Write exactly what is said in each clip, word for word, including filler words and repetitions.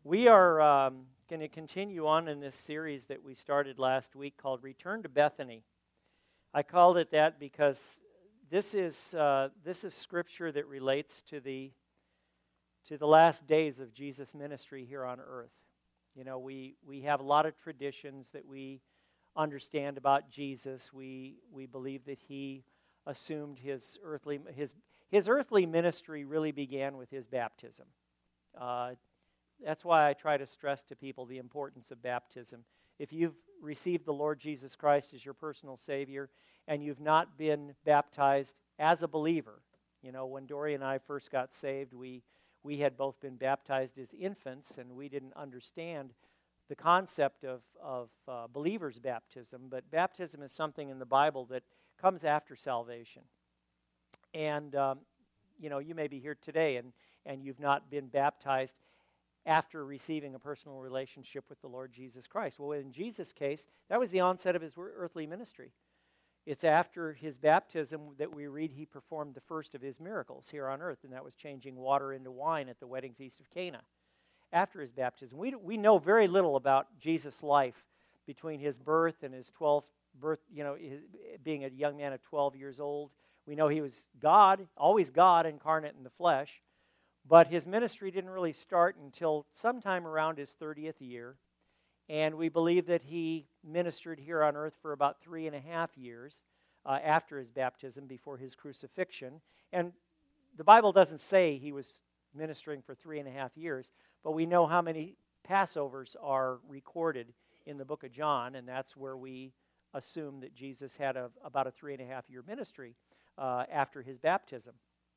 We are um, going to continue on in this series that we started last week called Return to Bethany. I called it that because this is uh, this is scripture that relates to the to the last days of Jesus' ministry here on earth. You know, we we have a lot of traditions that we understand about Jesus. We we believe that he assumed his earthly his his earthly ministry really began with his baptism. Uh, that's why I try to stress to people the importance of baptism. If you've received the Lord Jesus Christ as your personal Savior and you've not been baptized as a believer, you know, when Dory and I first got saved, we we had both been baptized as infants, and we didn't understand the concept of, of uh, believer's baptism. But baptism is something in the Bible that comes after salvation. And, um, you know, you may be here today and, and you've not been baptized after receiving a personal relationship with the Lord Jesus Christ. Well, in Jesus' case, that was the onset of his earthly ministry. It's after his baptism that we read he performed the first of his miracles here on earth, and that was changing water into wine at the wedding feast of Cana. After his baptism, we we know very little about Jesus' life between his birth and his twelfth birth, you know, his, being a young man of twelve years old. We know he was God, always God incarnate in the flesh, but his ministry didn't really start until sometime around his thirtieth year. And we believe that he ministered here on earth for about three and a half years uh, after his baptism, before his crucifixion. And the Bible doesn't say he was ministering for three and a half years, but we know how many Passovers are recorded in the book of John, and that's where we assume that Jesus had a, about a three and a half year ministry uh, after his baptism.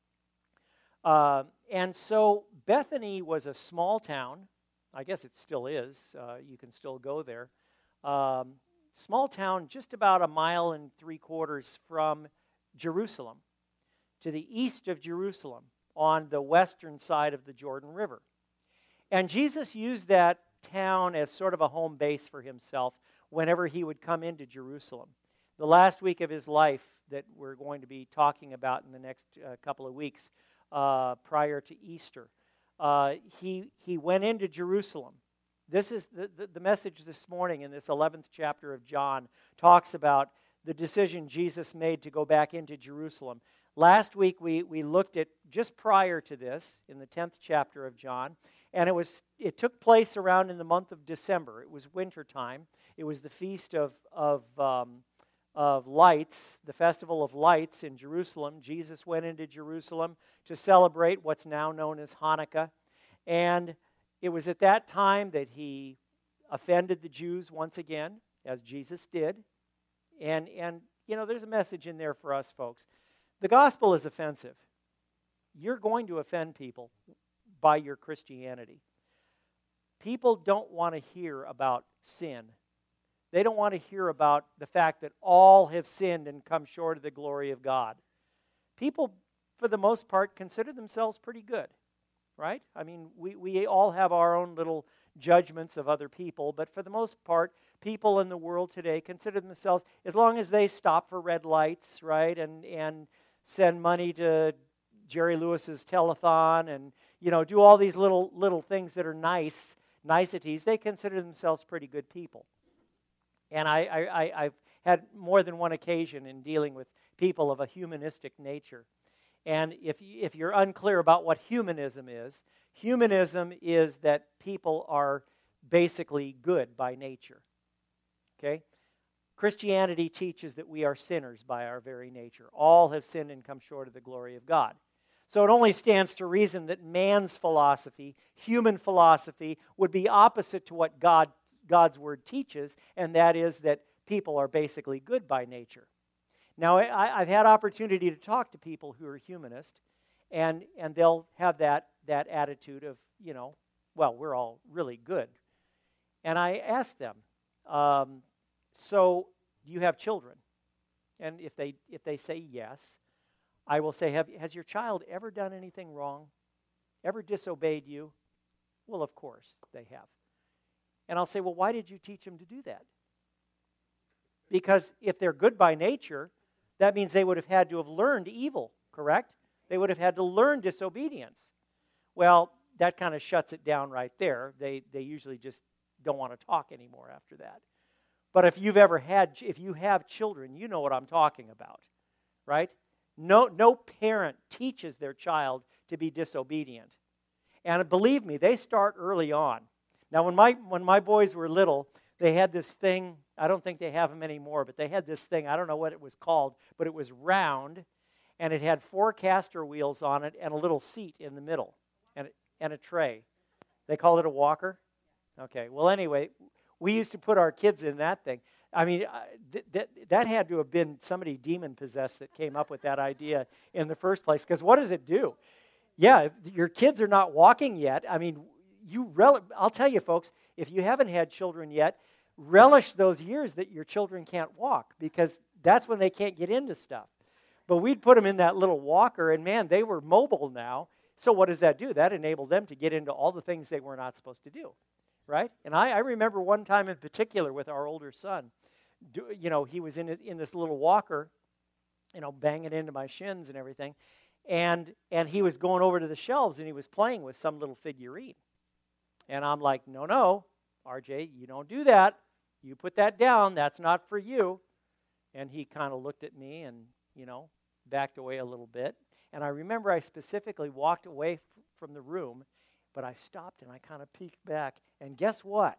Uh, and so Bethany was a small town. I guess it still is. Uh, you can still go there. Um, small town, just about a mile and three quarters from Jerusalem, to the east of Jerusalem, on the western side of the Jordan River. And Jesus used that town as sort of a home base for himself whenever he would come into Jerusalem. The last week of his life that we're going to be talking about in the next uh, couple of weeks uh, prior to Easter, Uh, he he went into Jerusalem. This is the, the, the message this morning in this eleventh chapter of John talks about the decision Jesus made to go back into Jerusalem. Last week we, we looked at just prior to this in the tenth chapter of John, and it was it took place around in the month of December. It was winter time. It was the feast of of um, of lights, the festival of lights in Jerusalem. Jesus went into Jerusalem to celebrate what's now known as Hanukkah. And it was at that time that he offended the Jews once again, as Jesus did. And, and you know, there's a message in there for us, folks. The gospel is offensive. You're going to offend people by your Christianity. People don't want to hear about sin. They don't want to hear about the fact that all have sinned and come short of the glory of God. People, for the most part, consider themselves pretty good, right? I mean, we, we all have our own little judgments of other people, but for the most part, people in the world today consider themselves, as long as they stop for red lights, right, and, and send money to Jerry Lewis's telethon and, you know, do all these little little things that are nice, niceties, they consider themselves pretty good people. And I, I, I've had more than one occasion in dealing with people of a humanistic nature. And if, if you're unclear about what humanism is, humanism is that people are basically good by nature. Okay? Christianity teaches that we are sinners by our very nature. All have sinned and come short of the glory of God. So it only stands to reason that man's philosophy, human philosophy, would be opposite to what God God's word teaches, and that is that people are basically good by nature. Now, I, I've had opportunity to talk to people who are humanist, and and they'll have that that attitude of, you know, well, we're all really good. And I ask them, um, so do you have children? And if they if they say yes, I will say, have, has your child ever done anything wrong? Ever disobeyed you? Well, of course they have. And I'll say, well, why did you teach them to do that? Because if they're good by nature, that means they would have had to have learned evil, correct? They would have had to learn disobedience. Well, that kind of shuts it down right there. They they usually just don't want to talk anymore after that. But if you've ever had, if you have children, you know what I'm talking about, right? No, no parent teaches their child to be disobedient. And believe me, they start early on. Now, when my when my boys were little, they had this thing, I don't think they have them anymore, but they had this thing, I don't know what it was called, but it was round, and it had four caster wheels on it and a little seat in the middle, and, and a tray. They called it a walker? Okay, well, anyway, we used to put our kids in that thing. I mean, th- th- that had to have been somebody demon-possessed that came up with that idea in the first place, because what does it do? Yeah, your kids are not walking yet. I mean, you rel- I'll tell you, folks, if you haven't had children yet, relish those years that your children can't walk, because that's when they can't get into stuff. But we'd put them in that little walker, and man, they were mobile now. So what does that do? That enabled them to get into all the things they were not supposed to do, right? And I, I remember one time in particular with our older son. Do, you know, he was in in this little walker, you know, banging into my shins and everything, and and he was going over to the shelves and he was playing with some little figurine, and I'm like, no, no, R J, you don't do that. You put that down. That's not for you. And he kind of looked at me and, you know, backed away a little bit. And I remember I specifically walked away f- from the room, but I stopped and I kind of peeked back. And guess what?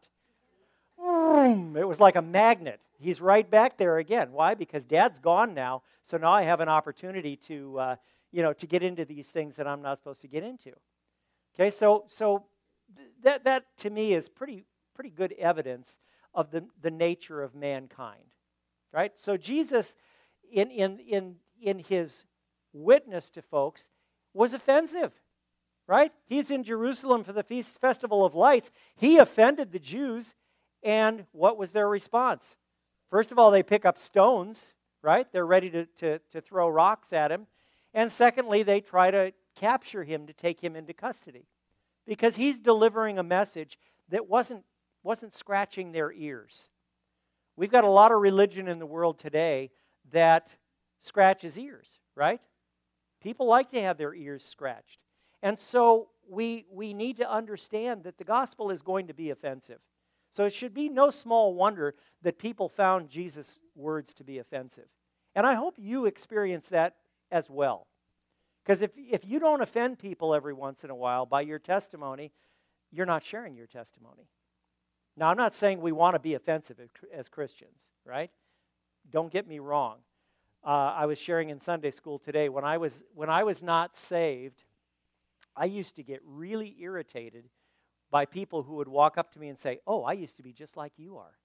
It was like a magnet. He's right back there again. Why? Because Dad's gone now, so now I have an opportunity to, uh, you know, to get into these things that I'm not supposed to get into. Okay, so so th- that that to me is pretty pretty good evidence of the, the nature of mankind, right? So Jesus, in in in in his witness to folks, was offensive, right? He's in Jerusalem for the feast festival of lights. He offended the Jews. And what was their response? First of all, they pick up stones, right? They're ready to, to, to throw rocks at him. And secondly, they try to capture him to take him into custody, because he's delivering a message that wasn't, wasn't scratching their ears. We've got a lot of religion in the world today that scratches ears, right? People like to have their ears scratched. And so we, we need to understand that the gospel is going to be offensive. So it should be no small wonder that people found Jesus' words to be offensive. And I hope you experience that as well. Because if, if you don't offend people every once in a while by your testimony, you're not sharing your testimony. Now, I'm not saying we want to be offensive as Christians, right? Don't get me wrong. Uh, I was sharing in Sunday school today, when I was when I was not saved, I used to get really irritated by people who would walk up to me and say, oh, I used to be just like you are.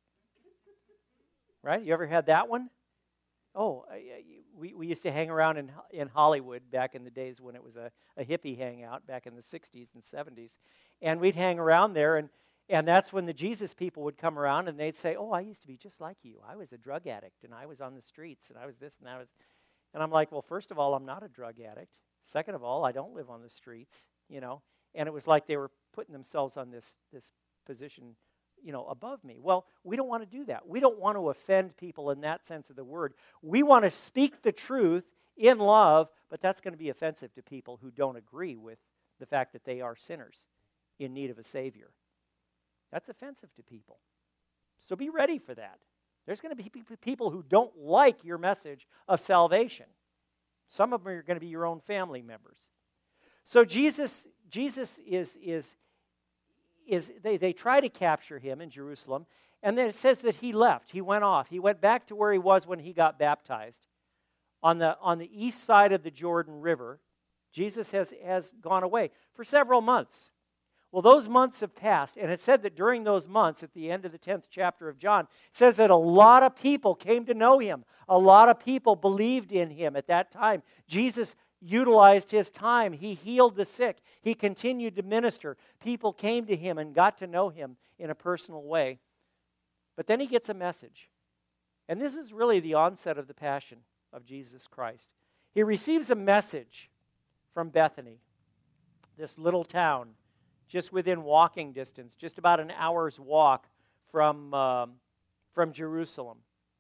Right? You ever had that one? Oh, we, we used to hang around in in Hollywood back in the days when it was a, a hippie hangout, back in the sixties and seventies. And we'd hang around there, and, and that's when the Jesus people would come around, and they'd say, oh, I used to be just like you. I was a drug addict, and I was on the streets, and I was this, and I was... And I'm like, well, first of all, I'm not a drug addict. Second of all, I don't live on the streets, you know. And it was like they were putting themselves on this, this position, you know, above me. Well, we don't want to do that. We don't want to offend people in that sense of the word. We want to speak the truth in love, but that's going to be offensive to people who don't agree with the fact that they are sinners in need of a Savior. That's offensive to people. So be ready for that. There's going to be people who don't like your message of salvation. Some of them are going to be your own family members. So Jesus, Jesus is, is, is they, they try to capture him in Jerusalem, and then it says that he left. He went off. He went back to where he was when he got baptized. On the, on the east side of the Jordan River, Jesus has, has gone away for several months. Well, those months have passed, and it said that during those months, at the end of the tenth chapter of John, it says that a lot of people came to know him. A lot of people believed in him at that time. Jesus utilized his time. He healed the sick. He continued to minister. People came to him and got to know him in a personal way. But then he gets a message. And this is really the onset of the passion of Jesus Christ. He receives a message from Bethany, this little town just within walking distance, just about an hour's walk from, um, from Jerusalem.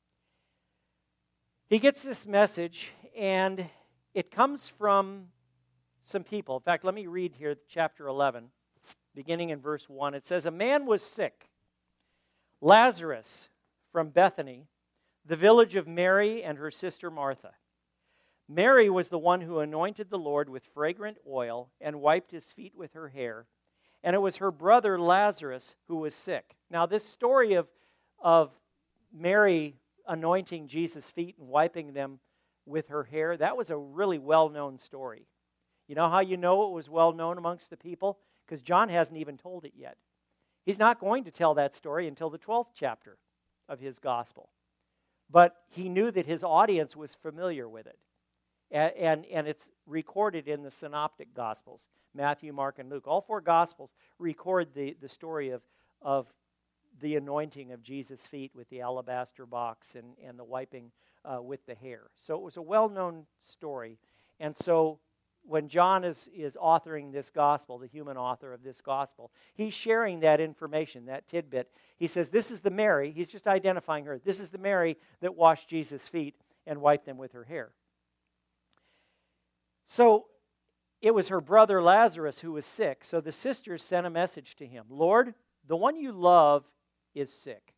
He gets this message, and it comes from some people. In fact, let me read here chapter eleven. beginning in verse one. It says, "A man was sick, Lazarus from Bethany, the village of Mary and her sister Martha. Mary was the one who anointed the Lord with fragrant oil and wiped his feet with her hair. And it was her brother Lazarus who was sick." Now, this story of, of Mary anointing Jesus' feet and wiping them with her hair, that was a really well-known story. You know how you know it was well-known amongst the people? Because John hasn't even told it yet. He's not going to tell that story until the twelfth chapter of his gospel. But he knew that his audience was familiar with it. And, and, and it's recorded in the synoptic gospels, Matthew, Mark, and Luke. All four gospels record the, the story of, of the anointing of Jesus' feet with the alabaster box and, and the wiping uh, with the hair. So it was a well-known story. And so when John is, is authoring this gospel, the human author of this gospel, he's sharing that information, that tidbit. He says, this is the Mary, he's just identifying her, this is the Mary that washed Jesus' feet and wiped them with her hair. So it was her brother Lazarus who was sick. So the sisters sent a message to him. "Lord, the one you love is sick."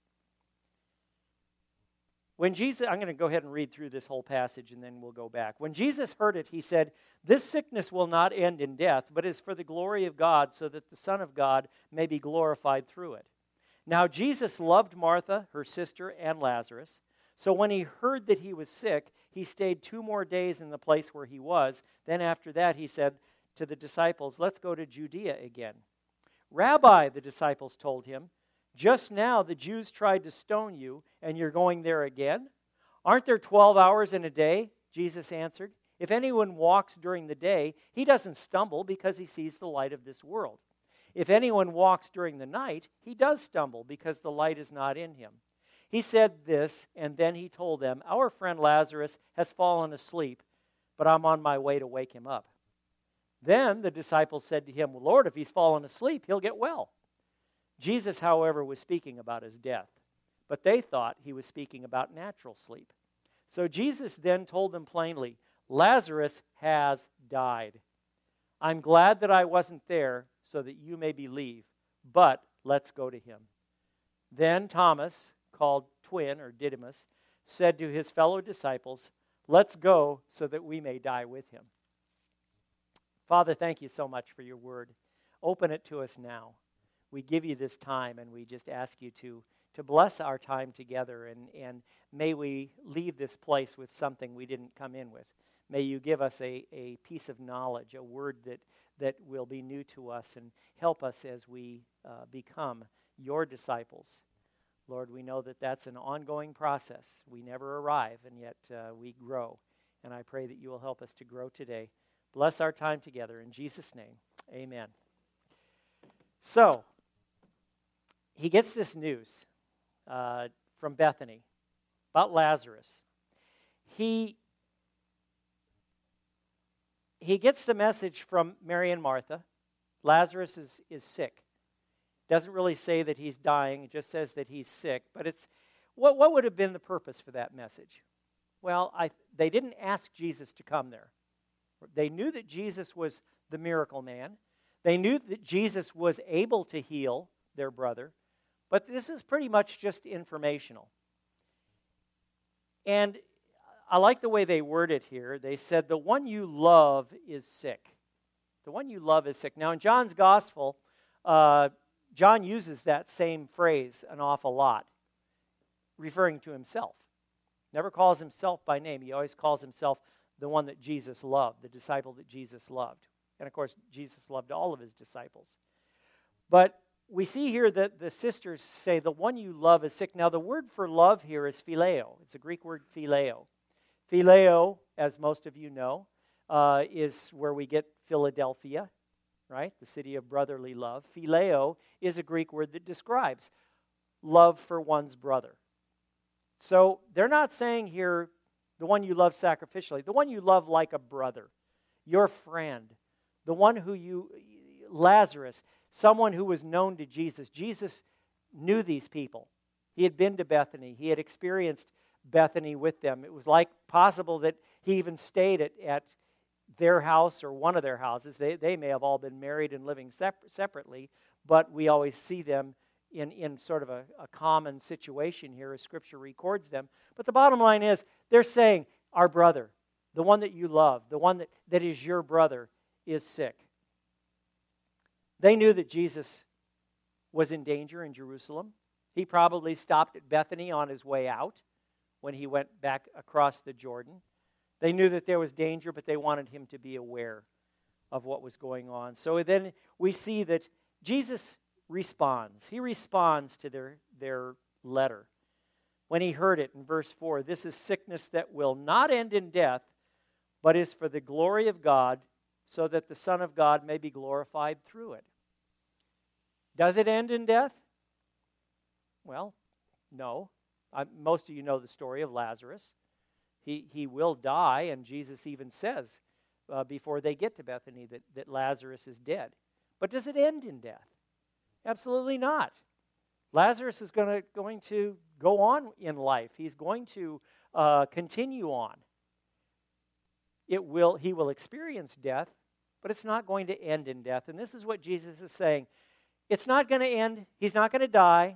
When Jesus, I'm going to go ahead and read through this whole passage and then we'll go back. When Jesus heard it, he said, "This sickness will not end in death, but is for the glory of God, so that the Son of God may be glorified through it." Now Jesus loved Martha, her sister, and Lazarus. So when he heard that he was sick, he stayed two more days in the place where he was. Then after that he said to the disciples, "Let's go to Judea again." "Rabbi," the disciples told him, "just now the Jews tried to stone you, and you're going there again? Aren't there twelve hours in a day?" Jesus answered, "If anyone walks during the day, he doesn't stumble because he sees the light of this world. If anyone walks during the night, he does stumble because the light is not in him." He said this, and then he told them, "Our friend Lazarus has fallen asleep, but I'm on my way to wake him up." Then the disciples said to him, "Well, Lord, if he's fallen asleep, he'll get well." Jesus, however, was speaking about his death, but they thought he was speaking about natural sleep. So Jesus then told them plainly, "Lazarus has died. I'm glad that I wasn't there so that you may believe, but let's go to him." Then Thomas, called Twin or Didymus, said to his fellow disciples, "Let's go so that we may die with him." Father, thank you so much for your word. Open it to us now. We give you this time, and we just ask you to, to bless our time together, and, and may we leave this place with something we didn't come in with. May you give us a, a piece of knowledge, a word that, that will be new to us and help us as we uh, become your disciples. Lord, we know that that's an ongoing process. We never arrive, and yet uh, we grow. And I pray that you will help us to grow today. Bless our time together. In Jesus' name, amen. So, he gets this news uh, from Bethany about Lazarus. He, he gets the message from Mary and Martha. Lazarus is, is sick. Doesn't really say that he's dying. It just says that he's sick. But it's what, what would have been the purpose for that message? Well, I, they didn't ask Jesus to come there. They knew that Jesus was the miracle man. They knew that Jesus was able to heal their brother. But this is pretty much just informational. And I like the way they word it here. They said, "The one you love is sick." The one you love is sick. Now, in John's gospel, uh, John uses that same phrase an awful lot, referring to himself. Never calls himself by name. He always calls himself the one that Jesus loved, the disciple that Jesus loved. And of course, Jesus loved all of his disciples. But we see here that the sisters say, "The one you love is sick." Now, the word for love here is phileo. It's a Greek word, phileo. Phileo, as most of you know, uh, is where we get Philadelphia, right? The city of brotherly love. Phileo is a Greek word that describes love for one's brother. So they're not saying here the one you love sacrificially, the one you love like a brother, your friend, the one who you, Lazarus, someone who was known to Jesus. Jesus knew these people. He had been to Bethany. He had experienced Bethany with them. It was like possible that he even stayed at, at their house or one of their houses. They, they may have all been married and living sep- separately, but we always see them in, in sort of a, a common situation here as Scripture records them. But the bottom line is, they're saying, our brother, the one that you love, the one that, that is your brother, is sick. They knew that Jesus was in danger in Jerusalem. He probably stopped at Bethany on his way out when he went back across the Jordan. They knew that there was danger, but they wanted him to be aware of what was going on. So then we see that Jesus responds. He responds to their, their letter. When he heard it in verse four, this is sickness that will not end in death, but is for the glory of God, so that the Son of God may be glorified through it. Does it end in death? Well, no. I, most of you know the story of Lazarus. He, he will die, and Jesus even says uh, before they get to Bethany that, that Lazarus is dead. But does it end in death? Absolutely not. Lazarus is gonna, going to go on in life. He's going to uh, continue on. It will, he will experience death, but it's not going to end in death. And this is what Jesus is saying. It's not going to end. He's not going to die.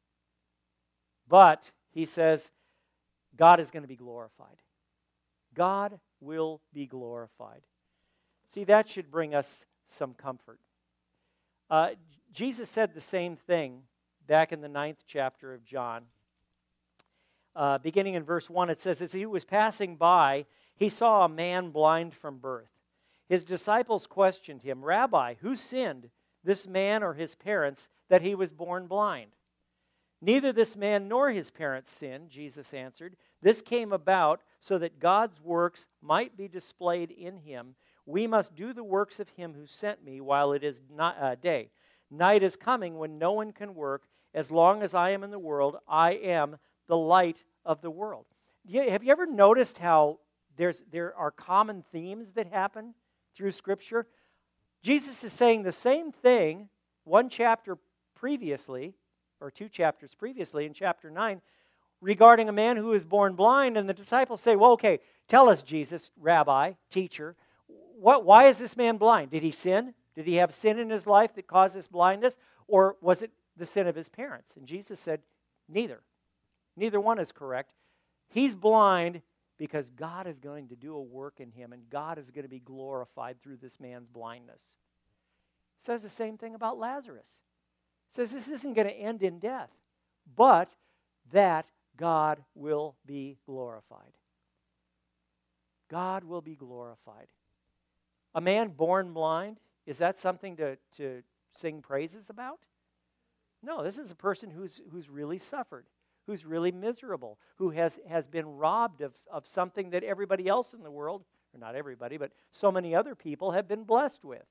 But, he says, God is going to be glorified. God will be glorified. See, that should bring us some comfort. Uh, Jesus said the same thing back in the ninth chapter of John. Uh, beginning in verse one, it says, as he was passing by, he saw a man blind from birth. His disciples questioned him, Rabbi, who sinned, this man or his parents, that he was born blind? Neither this man nor his parents sinned, Jesus answered. This came about so that God's works might be displayed in him. We must do the works of him who sent me while it is not, uh, day. Night is coming when no one can work. As long as I am in the world, I am the light of the world. Have you ever noticed how there's, there are common themes that happen through Scripture? Jesus is saying the same thing one chapter previously, or two chapters previously in chapter nine, regarding a man who is born blind, and the disciples say, well, okay, tell us, Jesus, Rabbi, teacher, what, why is this man blind? Did he sin? Did he have sin in his life that caused this blindness? Or was it the sin of his parents? And Jesus said, neither. Neither one is correct. He's blind because God is going to do a work in him, and God is going to be glorified through this man's blindness. It says the same thing about Lazarus. It says this isn't going to end in death, but that God will be glorified. God will be glorified. A man born blind, is that something to, to sing praises about? No, this is a person who's, who's really suffered, who's really miserable, who has, has been robbed of, of something that everybody else in the world, or not everybody, but so many other people have been blessed with.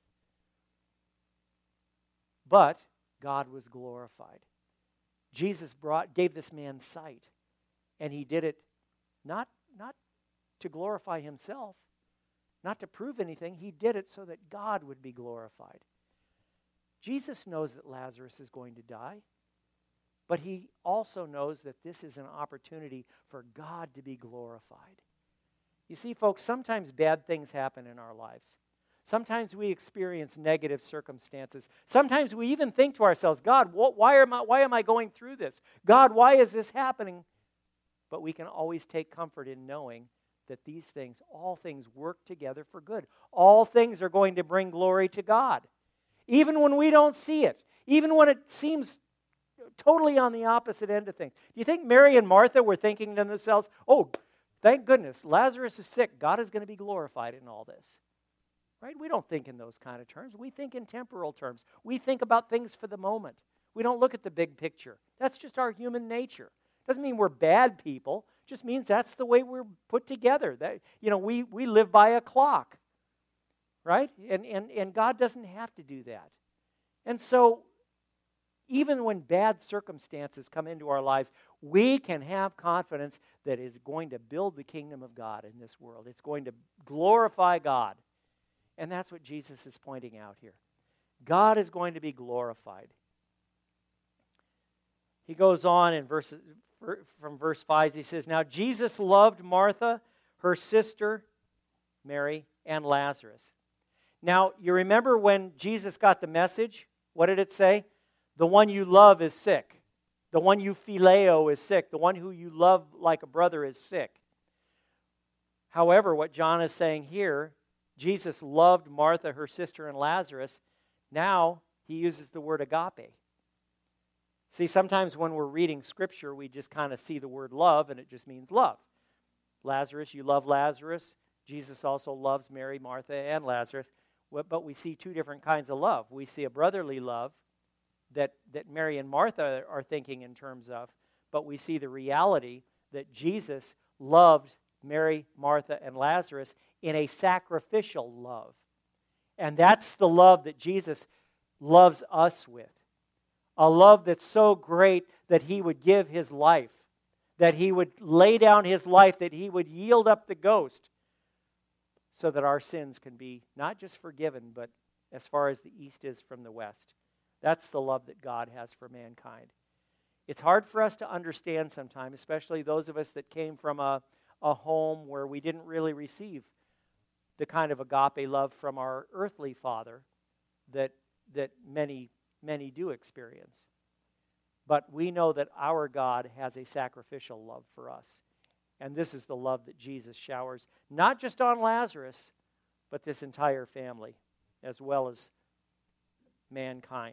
But God was glorified. Jesus brought, gave this man sight, and he did it not, not to glorify himself, not to prove anything. He did it so that God would be glorified. Jesus knows that Lazarus is going to die, but he also knows that this is an opportunity for God to be glorified. You see, folks, sometimes bad things happen in our lives. Sometimes we experience negative circumstances. Sometimes we even think to ourselves, God, wh- why am I, why am I going through this? God, why is this happening? But we can always take comfort in knowing that these things, all things work together for good. All things are going to bring glory to God. Even when we don't see it. Even when it seems totally on the opposite end of things. Do you think Mary and Martha were thinking to themselves, oh, thank goodness, Lazarus is sick. God is going to be glorified in all this. Right? We don't think in those kind of terms. We think in temporal terms. We think about things for the moment. We don't look at the big picture. That's just our human nature. Doesn't mean we're bad people. It just means that's the way we're put together. That, you know, we, we live by a clock. Right? And, and, and God doesn't have to do that. And so, even when bad circumstances come into our lives, we can have confidence that it's going to build the kingdom of God in this world. It's going to glorify God. And that's what Jesus is pointing out here. God is going to be glorified. He goes on in verse, from verse five, he says, now Jesus loved Martha, her sister, Mary, and Lazarus. Now, you remember when Jesus got the message? What did it say? The one you love is sick. The one you phileo is sick. The one who you love like a brother is sick. However, what John is saying here, Jesus loved Martha, her sister, and Lazarus. Now, he uses the word agape. See, sometimes when we're reading Scripture, we just kind of see the word love, and it just means love. Lazarus, you love Lazarus. Jesus also loves Mary, Martha, and Lazarus. But we see two different kinds of love. We see a brotherly love that, that Mary and Martha are thinking in terms of, but we see the reality that Jesus loved Mary, Martha, and Lazarus in a sacrificial love. And that's the love that Jesus loves us with. A love that's so great that he would give his life, that he would lay down his life, that he would yield up the ghost so that our sins can be not just forgiven, but as far as the east is from the west. That's the love that God has for mankind. It's hard for us to understand sometimes, especially those of us that came from a, a home where we didn't really receive the kind of agape love from our earthly father that, that many Many do experience. But we know that our God has a sacrificial love for us. And this is the love that Jesus showers, not just on Lazarus, but this entire family, as well as mankind.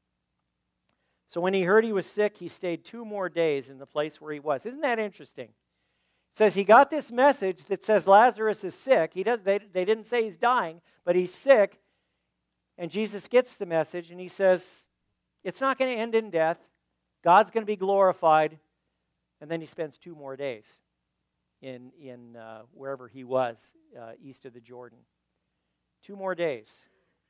So when he heard he was sick, he stayed two more days in the place where he was. Isn't that interesting? It says he got this message that says Lazarus is sick. He does, they, they didn't say he's dying, but he's sick. And Jesus gets the message, and he says, it's not going to end in death. God's going to be glorified. And then he spends two more days in, in uh, wherever he was, uh, east of the Jordan. Two more days.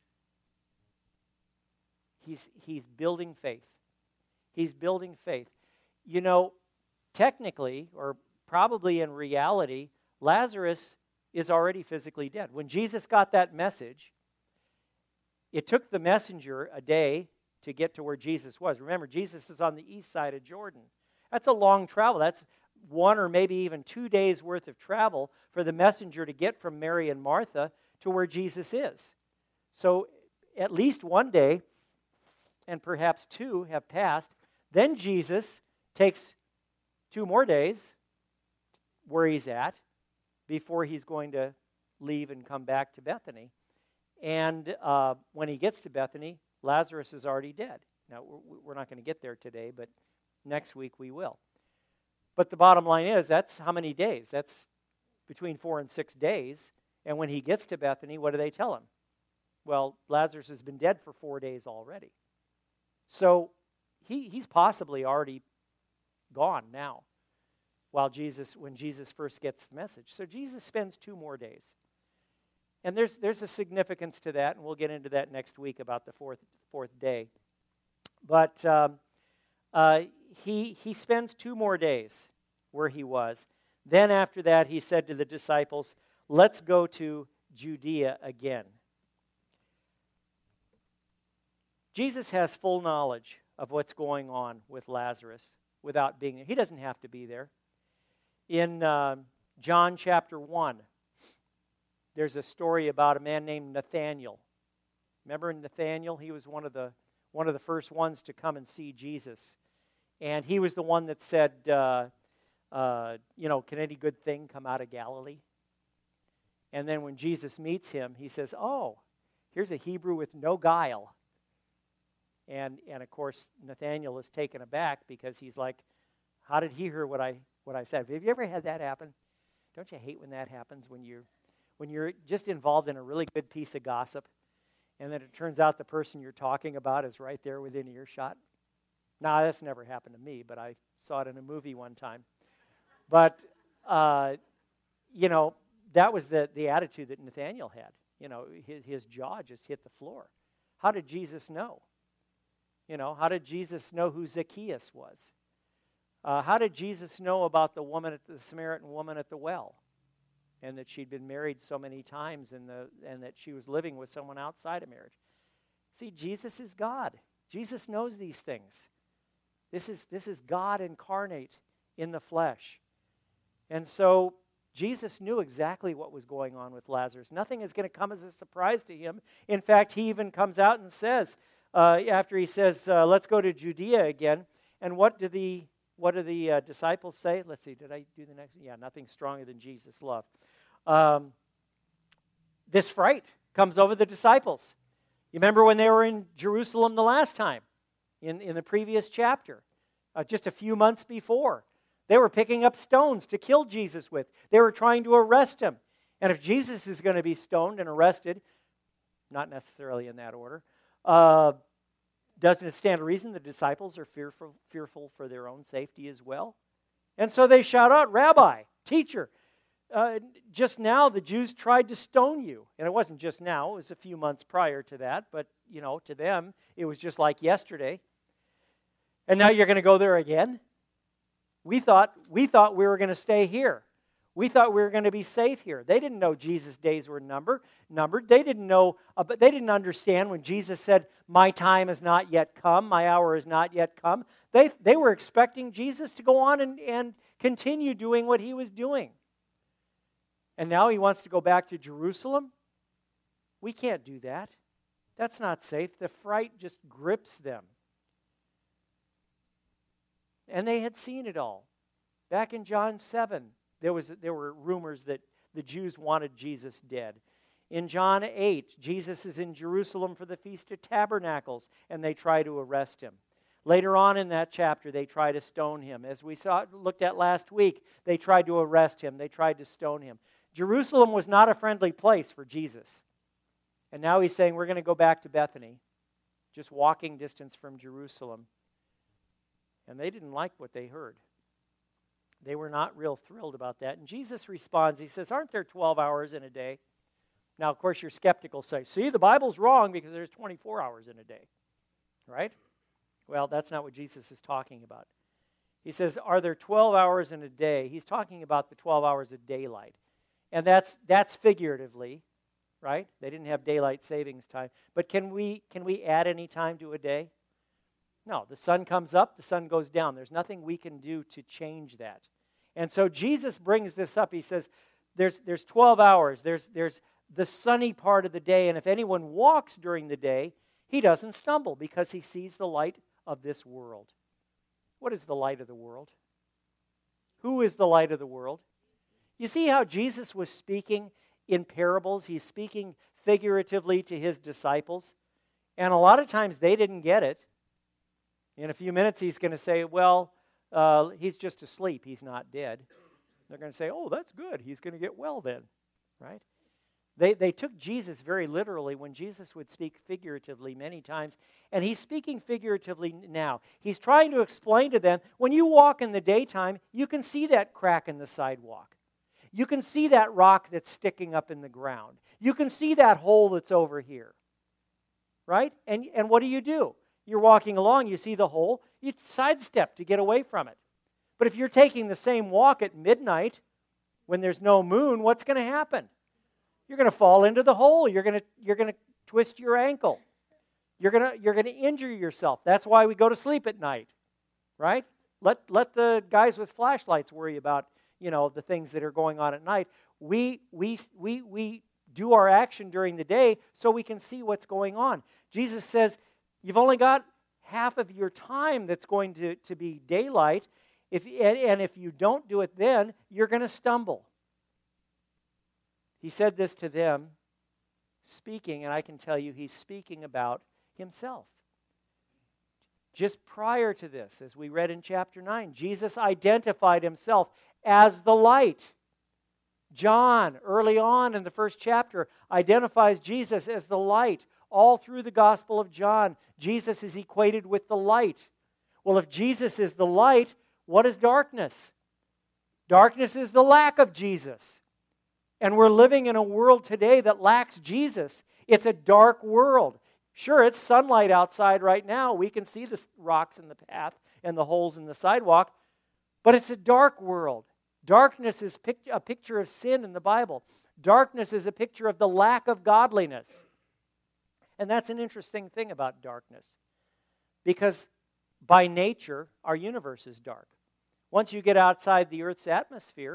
He's, he's building faith. He's building faith. You know, technically, or probably in reality, Lazarus is already physically dead. When Jesus got that message, it took the messenger a day to get to where Jesus was. Remember, Jesus is on the east side of Jordan. That's a long travel. That's one or maybe even two days' worth of travel for the messenger to get from Mary and Martha to where Jesus is. So at least one day, and perhaps two, have passed. Then Jesus takes two more days where he's at before he's going to leave and come back to Bethany. And uh, when he gets to Bethany, Lazarus is already dead. Now, we're not going to get there today, but next week we will. But the bottom line is, that's how many days? That's between four and six days. And when he gets to Bethany, what do they tell him? Well, Lazarus has been dead for four days already. So he, he's possibly already gone now, while Jesus, when Jesus first gets the message. So Jesus spends two more days. And there's there's a significance to that, and we'll get into that next week about the fourth fourth day. But um, uh, he he spends two more days where he was. Then after that, he said to the disciples, "Let's go to Judea again." Jesus has full knowledge of what's going on with Lazarus without being there. He doesn't have to be there. In uh, John chapter one, there's a story about a man named Nathanael. Remember Nathanael? He was one of the one of the first ones to come and see Jesus. And he was the one that said, uh, uh, you know, can any good thing come out of Galilee? And then when Jesus meets him, he says, oh, here's a Hebrew with no guile. And, and of course, Nathanael is taken aback because he's like, how did he hear what I what I said? Have you ever had that happen? Don't you hate when that happens, when you're when you're just involved in a really good piece of gossip, and then it turns out the person you're talking about is right there within earshot? Now, that's never happened to me, but I saw it in a movie one time. But, uh, you know, that was the, the attitude that Nathanael had. You know, his, his jaw just hit the floor. How did Jesus know? You know, how did Jesus know who Zacchaeus was? Uh, how did Jesus know about the woman, at the Samaritan woman at the well? And that she'd been married so many times, and the and that she was living with someone outside of marriage. See, Jesus is God. Jesus knows these things. This is this is God incarnate in the flesh. And so Jesus knew exactly what was going on with Lazarus. Nothing is going to come as a surprise to him. In fact, he even comes out and says, uh, after he says, uh, let's go to Judea again, and what do the what do the uh, disciples say? Let's see, did I do the next? Yeah, nothing stronger than Jesus' love. Um, this fright comes over the disciples. You remember when they were in Jerusalem the last time, in, in the previous chapter, uh, just a few months before. They were picking up stones to kill Jesus with. They were trying to arrest him. And if Jesus is going to be stoned and arrested, not necessarily in that order, uh, doesn't it stand to reason the disciples are fearful, fearful for their own safety as well? And so they shout out, Rabbi, teacher, uh, just now the Jews tried to stone you. And it wasn't just now, it was a few months prior to that, but, you know, to them, it was just like yesterday. And now you're going to go there again? We thought we thought we were going to stay here. We thought we were going to be safe here. They didn't know Jesus' days were numbered. Numbered. They didn't know, uh, but they didn't understand when Jesus said, "My time has not yet come. My hour has not yet come." They they were expecting Jesus to go on and, and continue doing what he was doing. And now he wants to go back to Jerusalem. We can't do that. That's not safe. The fright just grips them. And they had seen it all. Back in John seven, there was there were rumors that the Jews wanted Jesus dead. In John eight, Jesus is in Jerusalem for the Feast of Tabernacles, and they try to arrest him. Later on in that chapter, they try to stone him. As we saw looked at last week, they tried to arrest him. They tried to stone him. Jerusalem was not a friendly place for Jesus. And now he's saying, we're going to go back to Bethany, just walking distance from Jerusalem. And they didn't like what they heard. They were not real thrilled about that. And Jesus responds, he says, aren't there twelve hours in a day? Now, of course, your skeptical say, see, the Bible's wrong because there's twenty-four hours in a day. Right? Well, that's not what Jesus is talking about. He says, are there twelve hours in a day? He's talking about the twelve hours of daylight. And that's that's figuratively, right? They didn't have daylight savings time. But can we can we add any time to a day? No, the sun comes up, the sun goes down. There's nothing we can do to change that. And so Jesus brings this up. He says, there's, there's twelve hours. There's, there's the sunny part of the day, and if anyone walks during the day, he doesn't stumble because he sees the light of this world. What is the light of the world? Who is the light of the world? You see how Jesus was speaking in parables? He's speaking figuratively to his disciples. And a lot of times they didn't get it. In a few minutes, he's going to say, well, uh, he's just asleep. He's not dead. They're going to say, oh, that's good. He's going to get well then, right? They, they took Jesus very literally when Jesus would speak figuratively many times, and he's speaking figuratively now. He's trying to explain to them, when you walk in the daytime, you can see that crack in the sidewalk. You can see that rock that's sticking up in the ground. You can see that hole that's over here, right? And, and what do you do? You're walking along, you see the hole, you sidestep to get away from it. But if you're taking the same walk at midnight, when there's no moon, what's going to happen? You're going to fall into the hole. You're going to you're going to twist your ankle. You're going to you're going to injure yourself. That's why we go to sleep at night, right? Let let the guys with flashlights worry about, you know, the things that are going on at night. We we we we do our action during the day so we can see what's going on. Jesus says, you've only got half of your time that's going to, to be daylight, if, and, and if you don't do it then, you're going to stumble. He said this to them, speaking, and I can tell you he's speaking about himself. Just prior to this, as we read in chapter nine, Jesus identified himself as the light. John, early on in the first chapter, identifies Jesus as the light. All through the Gospel of John, Jesus is equated with the light. Well, if Jesus is the light, what is darkness? Darkness is the lack of Jesus. And we're living in a world today that lacks Jesus. It's a dark world. Sure, it's sunlight outside right now. We can see the rocks in the path and the holes in the sidewalk. But it's a dark world. Darkness is a picture of sin in the Bible. Darkness is a picture of the lack of godliness. And that's an interesting thing about darkness, because by nature, our universe is dark. Once you get outside the Earth's atmosphere,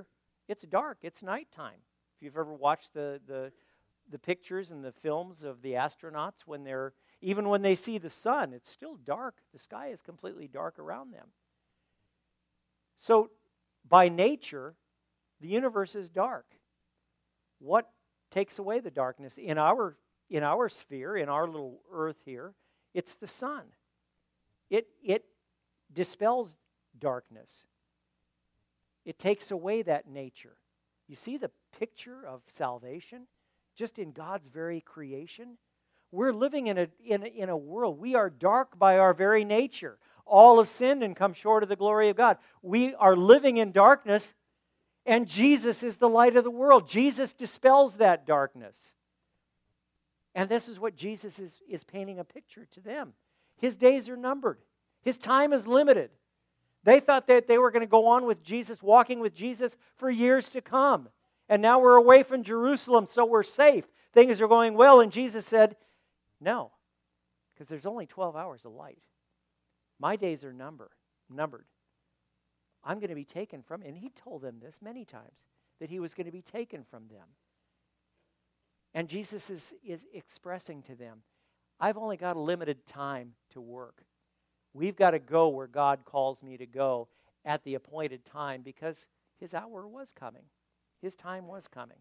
It's dark. It's nighttime. If you've ever watched the, the, the pictures and the films of the astronauts, when they're, even when they see the sun, it's still dark. The sky is completely dark around them. So, by nature, the universe is dark. What takes away the darkness? In our, in our sphere, in our little earth here, it's the sun. It, it dispels darkness. It takes away that nature. You see the picture of salvation just in God's very creation? We're living in a, in a, in a world. We are dark by our very nature. All have sinned and come short of the glory of God. We are living in darkness, and Jesus is the light of the world. Jesus dispels that darkness. And this is what Jesus is, is painting a picture to them. His days are numbered. His time is limited. They thought that they were going to go on with Jesus, walking with Jesus for years to come. And now we're away from Jerusalem, so we're safe. Things are going well. And Jesus said, no, because there's only twelve hours of light. My days are number, numbered. I'm going to be taken from, and he told them this many times, that he was going to be taken from them. And Jesus is, is expressing to them, I've only got a limited time to work. We've got to go where God calls me to go at the appointed time, because his hour was coming. His time was coming.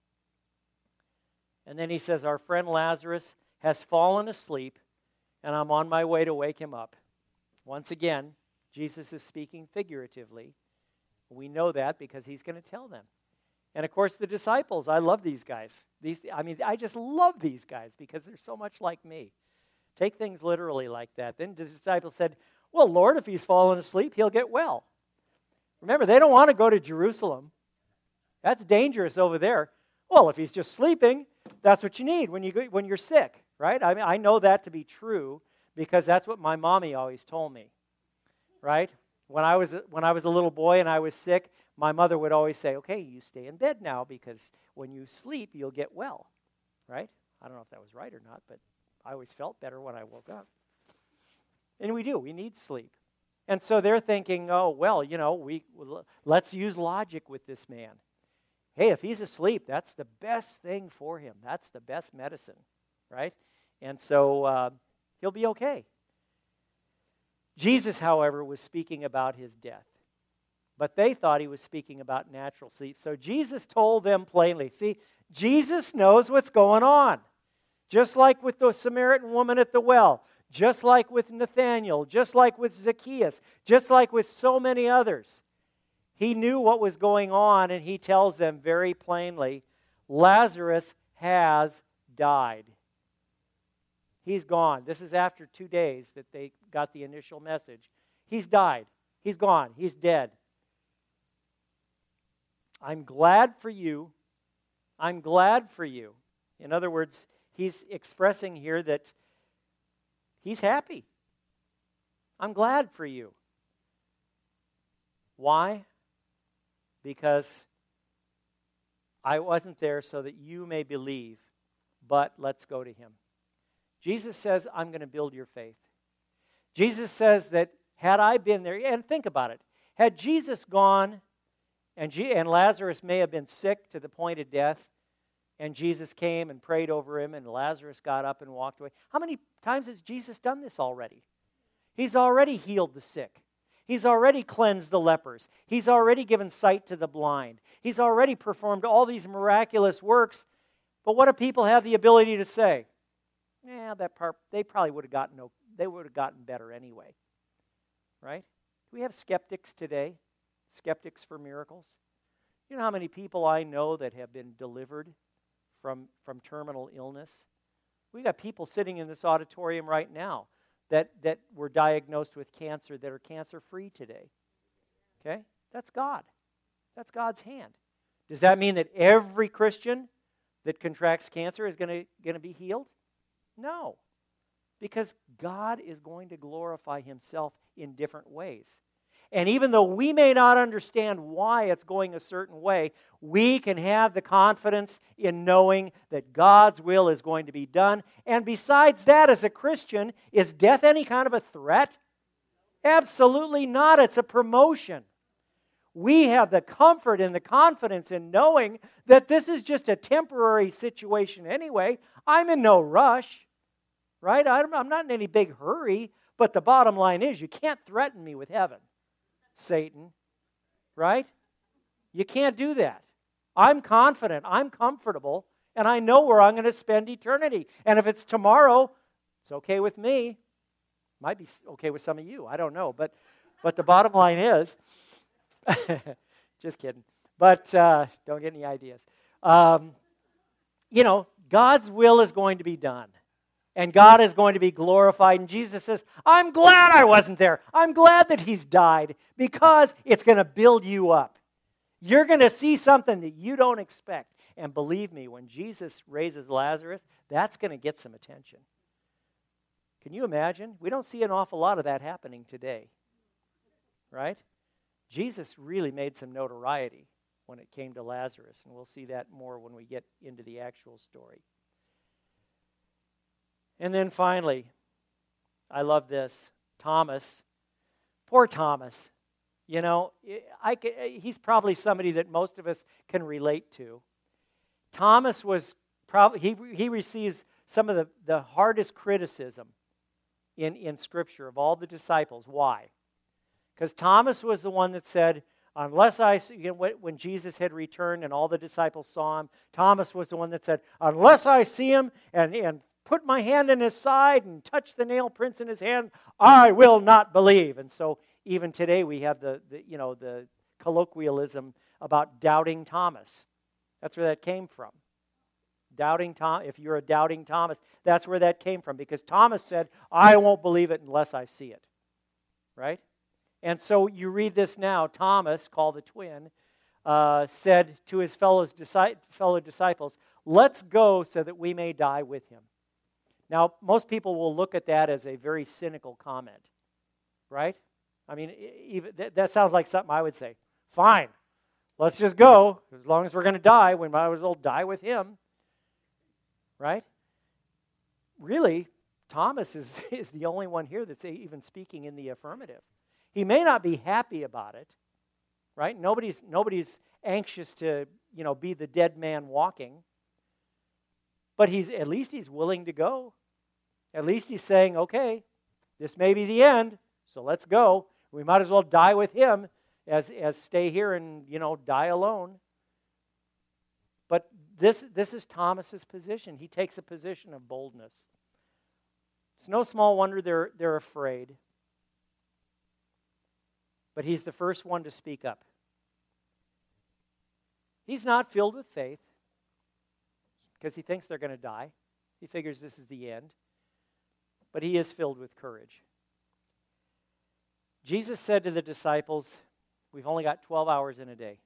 And then he says, our friend Lazarus has fallen asleep, and I'm on my way to wake him up. Once again, Jesus is speaking figuratively. We know that because he's going to tell them. And of course, the disciples, I love these guys. These, I mean, I just love these guys because they're so much like me. Take things literally like that. Then the disciples said, well, Lord, if he's fallen asleep, he'll get well. Remember, they don't want to go to Jerusalem. That's dangerous over there. Well, if he's just sleeping, that's what you need when, you go, when you're sick, right? I mean, I know that to be true because that's what my mommy always told me, right? When I was when I was a little boy and I was sick, my mother would always say, okay, you stay in bed now because when you sleep, you'll get well, right? I don't know if that was right or not, but I always felt better when I woke up. And we do. We need sleep. And so they're thinking, oh, well, you know, we let's use logic with this man. Hey, if he's asleep, that's the best thing for him. That's the best medicine, right? And so uh, he'll be okay. Jesus, however, was speaking about his death. But they thought he was speaking about natural sleep. So Jesus told them plainly. See, Jesus knows what's going on. Just like with the Samaritan woman at the well, just like with Nathanael, just like with Zacchaeus, just like with so many others. He knew what was going on, and he tells them very plainly, Lazarus has died. He's gone. This is after two days that they got the initial message. He's died. He's gone. He's dead. I'm glad for you. I'm glad for you. In other words, he's expressing here that he's happy. I'm glad for you. Why? Because I wasn't there so that you may believe, but let's go to him. Jesus says, I'm going to build your faith. Jesus says that had I been there, and think about it, had Jesus gone, and, G- and Lazarus may have been sick to the point of death, and Jesus came and prayed over him, and Lazarus got up and walked away. How many times has Jesus done this already? He's already healed the sick. He's already cleansed the lepers. He's already given sight to the blind. He's already performed all these miraculous works. But what do people have the ability to say? Yeah, that part, they probably would have gotten no, they would have gotten better anyway. Right? Do we have skeptics today? Skeptics for miracles? You know how many people I know that have been delivered from, from terminal illness? We got people sitting in this auditorium right now that, that were diagnosed with cancer that are cancer-free today. Okay? That's God. That's God's hand. Does that mean that every Christian that contracts cancer is going to going to be healed? No. Because God is going to glorify himself in different ways. And even though we may not understand why it's going a certain way, we can have the confidence in knowing that God's will is going to be done. And besides that, as a Christian, is death any kind of a threat? Absolutely not. It's a promotion. we have the comfort and the confidence in knowing that this is just a temporary situation anyway. I'm in no rush, right? I'm I'm not in any big hurry, but the bottom line is you can't threaten me with heaven, Satan, right? You can't do that. I'm confident, I'm comfortable, and I know where I'm going to spend eternity. And if it's tomorrow, it's okay with me. Might be okay with some of you, I don't know. But, but the bottom line is, just kidding. But uh, don't get any ideas. Um, you know, God's will is going to be done. And God is going to be glorified. And Jesus says, I'm glad I wasn't there. I'm glad that he's died because it's going to build you up. You're going to see something that you don't expect. And believe me, when Jesus raises Lazarus, that's going to get some attention. Can you imagine? We don't see an awful lot of that happening today. Right? Jesus really made some notoriety when it came to Lazarus. And we'll see that more when we get into the actual story. And then finally, I love this, Thomas. Poor Thomas. You know, I, he's probably somebody that most of us can relate to. Thomas was probably, he, he receives some of the, the hardest criticism in, in Scripture of all the disciples. Why? Because Thomas was the one that said, unless I, you know, when Jesus had returned and all the disciples saw him, Thomas was the one that said, unless I see him and, and put my hand in his side and touch the nail prints in his hand, I will not believe. And so even today we have the, the you know the colloquialism about doubting Thomas. That's where that came from. Doubting Tom. If you're a doubting Thomas, that's where that came from. Because Thomas said, "I won't believe it unless I see it." Right? And so you read this now. Thomas, called the twin, uh, said to his fellow disciples, "Let's go so that we may die with him." Now, most people will look at that as a very cynical comment, right? I mean, even that, that sounds like something I would say. Fine, let's just go. As long as we're going to die, we might as well die with him, right? Really, Thomas is, is the only one here that's even speaking in the affirmative. He may not be happy about it, right? Nobody's nobody's anxious to, you know, be the dead man walking. But he's at least he's willing to go. At least he's saying, okay, this may be the end, so let's go. We might as well die with him as, as stay here and, you know, die alone. But this, this is Thomas's position. He takes a position of boldness. It's no small wonder they're, they're afraid. But he's the first one to speak up. He's not filled with faith, because he thinks they're going to die. He figures this is the end. But he is filled with courage. Jesus said to the disciples, we've only got twelve hours in a day.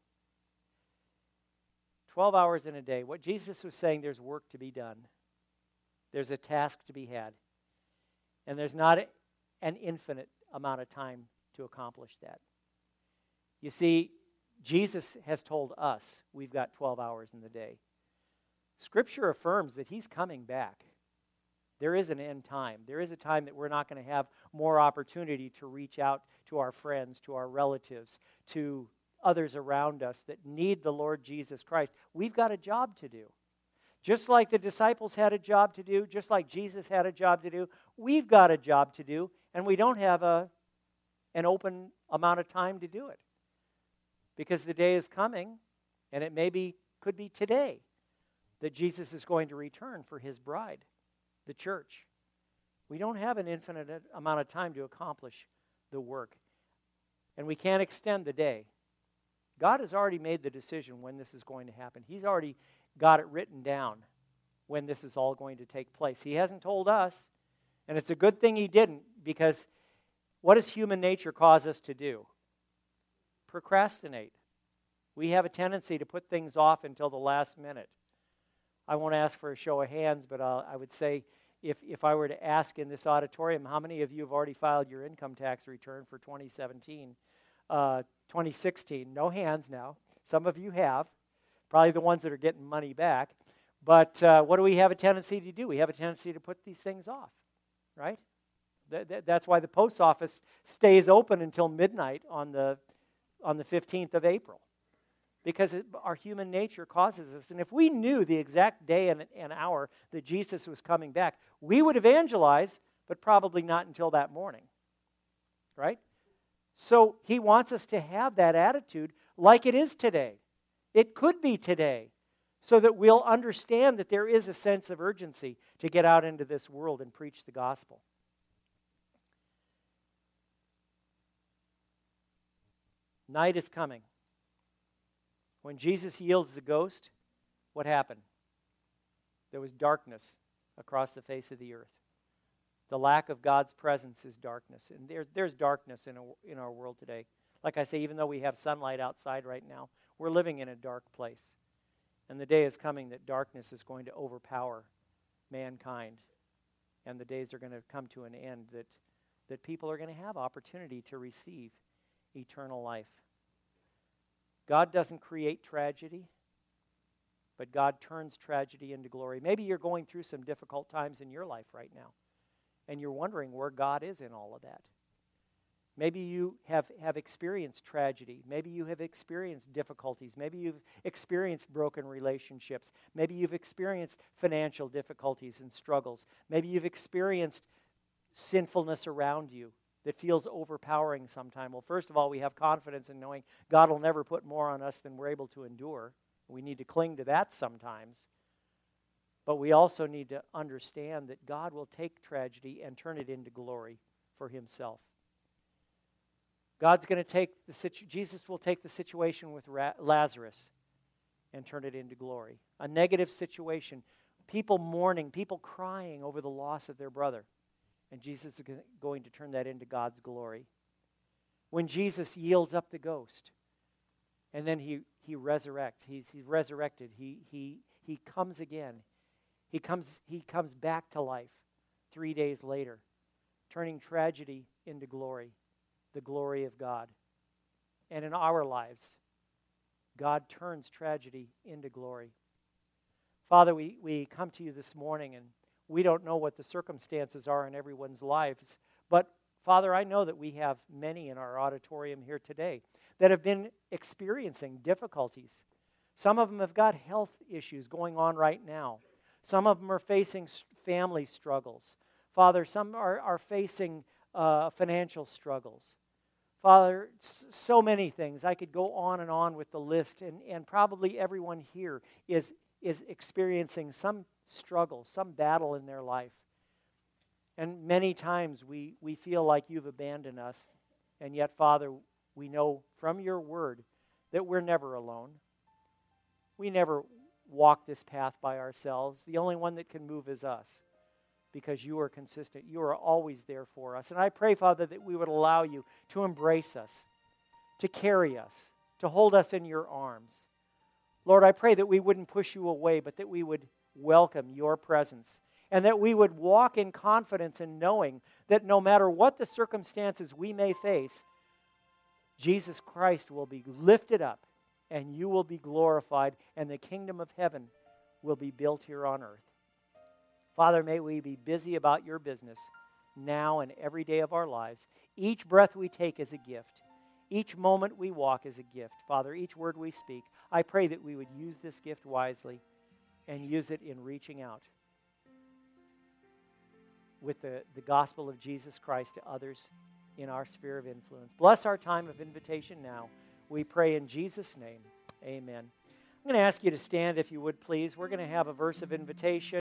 twelve hours in a day. What Jesus was saying, there's work to be done. There's a task to be had. And there's not an infinite amount of time to accomplish that. You see, Jesus has told us we've got twelve hours in the day. Scripture affirms that he's coming back. There is an end time. There is a time that we're not going to have more opportunity to reach out to our friends, to our relatives, to others around us that need the Lord Jesus Christ. We've got a job to do. Just like the disciples had a job to do, just like Jesus had a job to do, we've got a job to do, and we don't have a, an open amount of time to do it. Because the day is coming, and it maybe could be today, that Jesus is going to return for his bride, the church. We don't have an infinite amount of time to accomplish the work. And we can't extend the day. God has already made the decision when this is going to happen. He's already got it written down when this is all going to take place. He hasn't told us, and it's a good thing he didn't, because what does human nature cause us to do? Procrastinate. We have a tendency to put things off until the last minute. I won't ask for a show of hands, but I'll, I would say if, if I were to ask in this auditorium, how many of you have already filed your income tax return for twenty seventeen, uh, twenty sixteen? No hands now. Some of you have. Probably the ones that are getting money back. But uh, what do we have a tendency to do? We have a tendency to put these things off, right? That, that, that's why the post office stays open until midnight on the on the fifteenth of April, because it, our human nature causes us. And if we knew the exact day and, and hour that Jesus was coming back, we would evangelize, but probably not until that morning, right? So he wants us to have that attitude like it is today. It could be today, so that we'll understand that there is a sense of urgency to get out into this world and preach the gospel. Night is coming. When Jesus yields the ghost, what happened? There was darkness across the face of the earth. The lack of God's presence is darkness. And there, there's darkness in, a, in our world today. Like I say, even though we have sunlight outside right now, we're living in a dark place. And the day is coming that darkness is going to overpower mankind. And the days are going to come to an end that, that people are going to have opportunity to receive eternal life. God doesn't create tragedy, but God turns tragedy into glory. Maybe you're going through some difficult times in your life right now, and you're wondering where God is in all of that. Maybe you have, have experienced tragedy. Maybe you have experienced difficulties. Maybe you've experienced broken relationships. Maybe you've experienced financial difficulties and struggles. Maybe you've experienced sinfulness around you that feels overpowering sometime. Well, first of all, we have confidence in knowing God will never put more on us than we're able to endure. We need to cling to that sometimes. But we also need to understand that God will take tragedy and turn it into glory for himself. God's going to take the situ- Jesus will take the situation with Ra- Lazarus and turn it into glory. A negative situation, people mourning, people crying over the loss of their brother. And Jesus is going to turn that into God's glory. When Jesus yields up the ghost, and then he, he resurrects, he's, he's resurrected, he, he, he comes again. He comes, he comes back to life three days later, turning tragedy into glory, the glory of God. And in our lives, God turns tragedy into glory. Father, we, we come to you this morning, and we don't know what the circumstances are in everyone's lives, but Father, I know that we have many in our auditorium here today that have been experiencing difficulties. Some of them have got health issues going on right now. Some of them are facing family struggles. Father, some are, are facing uh, financial struggles. Father, so many things. I could go on and on with the list, and, and probably everyone here is, is experiencing some struggle, some battle in their life. And many times we, we feel like you've abandoned us, and yet, Father, we know from your word that we're never alone. We never walk this path by ourselves. The only one that can move is us, because you are consistent. You are always there for us. And I pray, Father, that we would allow you to embrace us, to carry us, to hold us in your arms. Lord, I pray that we wouldn't push you away, but that we would welcome your presence, and that we would walk in confidence in knowing that no matter what the circumstances we may face, Jesus Christ will be lifted up, and you will be glorified, and the kingdom of heaven will be built here on earth. Father, may we be busy about your business now and every day of our lives. Each breath we take is a gift. Each moment we walk is a gift. Father, each word we speak, I pray that we would use this gift wisely and use it in reaching out with the, the gospel of Jesus Christ to others in our sphere of influence. Bless our time of invitation now. We pray in Jesus' name. Amen. I'm going to ask you to stand if you would, please. We're going to have a verse of invitation.